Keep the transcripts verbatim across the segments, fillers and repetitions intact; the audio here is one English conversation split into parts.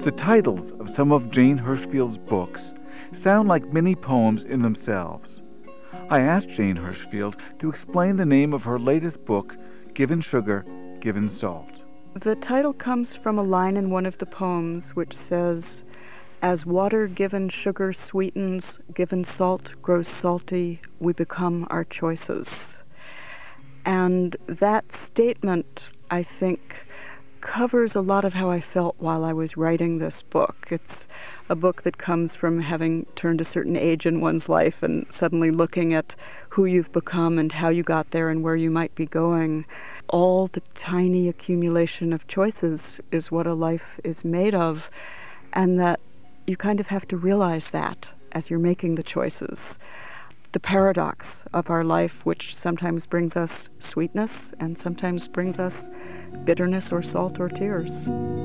The titles of some of Jane Hirshfield's books sound like mini poems in themselves. I asked Jane Hirshfield to explain the name of her latest book, Given Sugar, Given Salt. The title comes from a line in one of the poems which says, "As water given sugar sweetens, given salt grows salty, we become our choices." And that statement, I think, covers a lot of how I felt while I was writing this book. It's a book that comes from having turned a certain age in one's life and suddenly looking at who you've become and how you got there and where you might be going. All the tiny accumulation of choices is what a life is made of, and that you kind of have to realize that as you're making the choices. The paradox of our life, which sometimes brings us sweetness and sometimes brings us bitterness or salt or tears.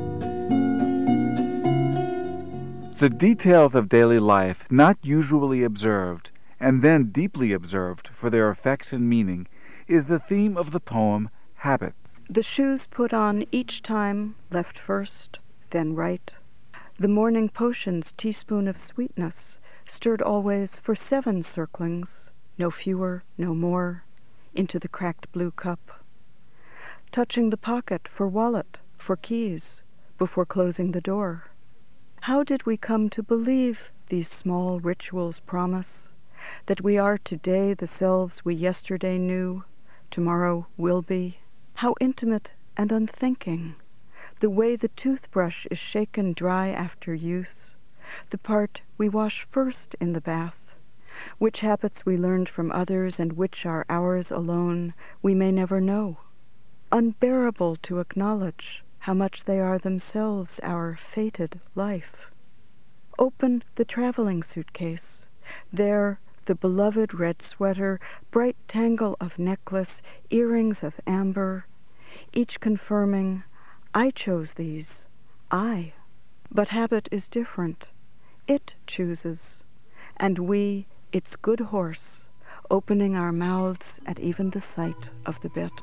The details of daily life not usually observed and then deeply observed for their effects and meaning is the theme of the poem Habit. The shoes put on each time, left first, then right. The morning potion's teaspoon of sweetness, stirred always for seven circlings, no fewer, no more, into the cracked blue cup. Touching the pocket for wallet, for keys, before closing the door. How did we come to believe these small rituals promise, that we are today the selves we yesterday knew, tomorrow will be? How intimate and unthinking, the way the toothbrush is shaken dry after use, the part we wash first in the bath, which habits we learned from others and which are ours alone, we may never know. Unbearable to acknowledge how much they are themselves our fated life. Open the traveling suitcase. There, the beloved red sweater, bright tangle of necklace, earrings of amber, each confirming, I chose these, I. But habit is different. It chooses, and we, its good horse, opening our mouths at even the sight of the bit.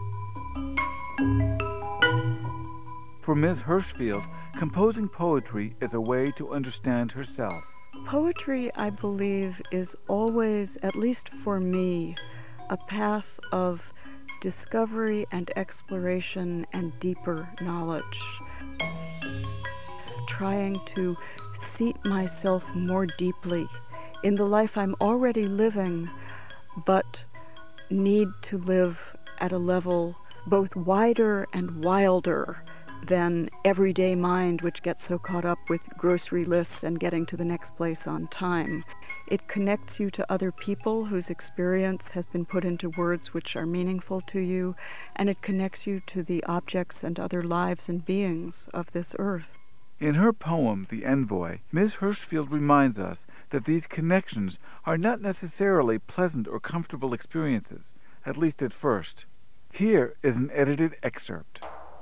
For Miz Hirshfield, composing poetry is a way to understand herself. Poetry, I believe, is always, at least for me, a path of discovery and exploration and deeper knowledge. Trying to seat myself more deeply in the life I'm already living, but need to live at a level both wider and wilder than everyday mind, which gets so caught up with grocery lists and getting to the next place on time. It connects you to other people whose experience has been put into words which are meaningful to you, and it connects you to the objects and other lives and beings of this earth. In her poem, The Envoy, Miz Hirshfield reminds us that these connections are not necessarily pleasant or comfortable experiences, at least at first. Here is an edited excerpt.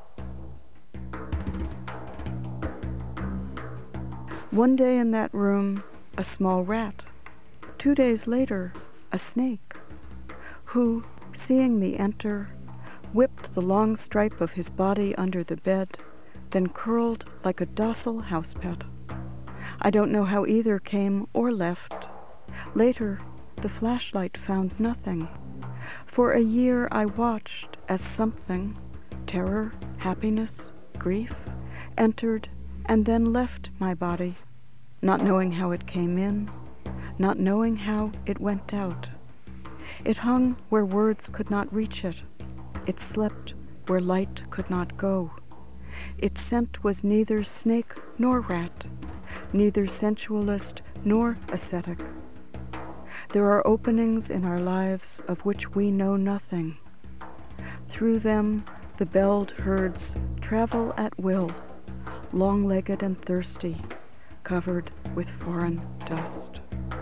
One day in that room, a small rat. Two days later, a snake, who, seeing me enter, whipped the long stripe of his body under the bed, then curled like a docile house pet. I don't know how either came or left. Later, the flashlight found nothing. For a year I watched as something, terror, happiness, grief, entered and then left my body, not knowing how it came in, not knowing how it went out. It hung where words could not reach it. It slept where light could not go. Its scent was neither snake nor rat, neither sensualist nor ascetic. There are openings in our lives of which we know nothing. Through them, the belled herds travel at will, long-legged and thirsty, covered with foreign dust.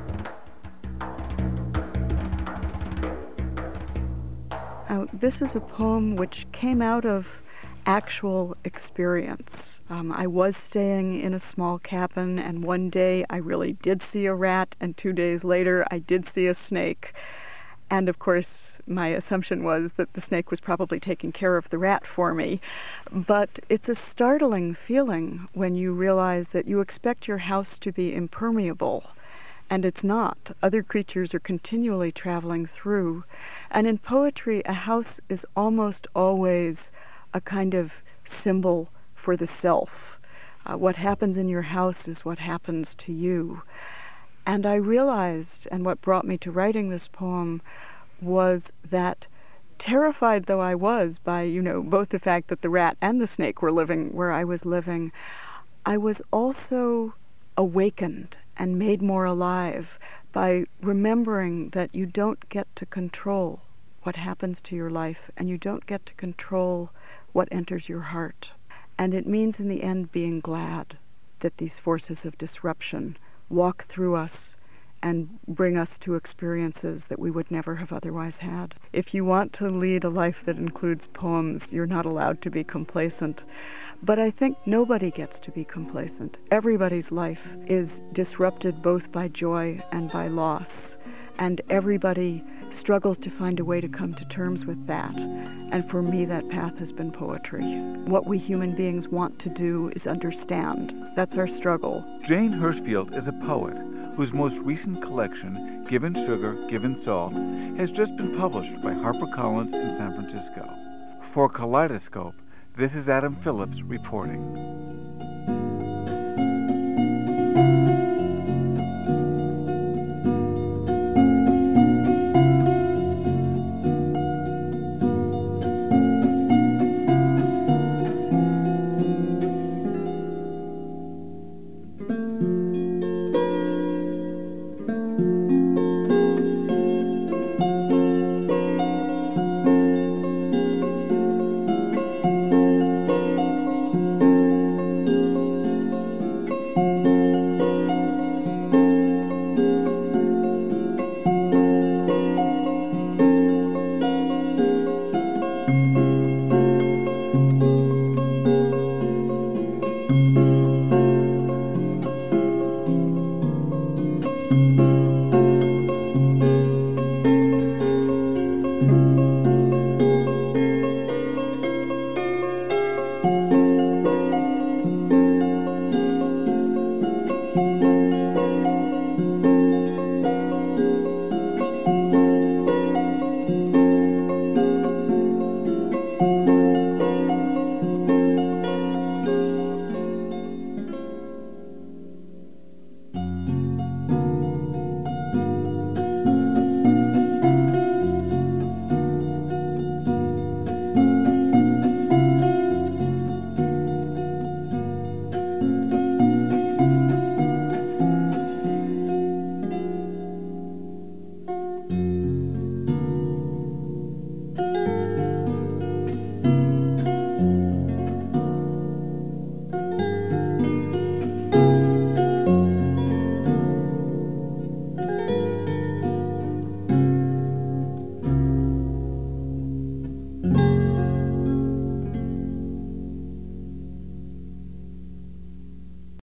Now, this is a poem which came out of actual experience. Um, I was staying in a small cabin, and one day I really did see a rat, and two days later I did see a snake. And of course, my assumption was that the snake was probably taking care of the rat for me. But it's a startling feeling when you realize that you expect your house to be impermeable, and it's not. Other creatures are continually traveling through. And in poetry, a house is almost always a kind of symbol for the self. Uh, what happens in your house is what happens to you. And I realized, and what brought me to writing this poem, was that terrified though I was by, you know, both the fact that the rat and the snake were living where I was living, I was also awakened and made more alive by remembering that you don't get to control what happens to your life, and you don't get to control what enters your heart. And it means in the end being glad that these forces of disruption walk through us and bring us to experiences that we would never have otherwise had. If you want to lead a life that includes poems, you're not allowed to be complacent. But I think nobody gets to be complacent. Everybody's life is disrupted both by joy and by loss, and everybody struggles to find a way to come to terms with that. And for me, that path has been poetry. What we human beings want to do is understand. That's our struggle. Jane Hirshfield is a poet whose most recent collection, Given Sugar, Given Salt, has just been published by HarperCollins in San Francisco. For Kaleidoscope, this is Adam Phillips reporting.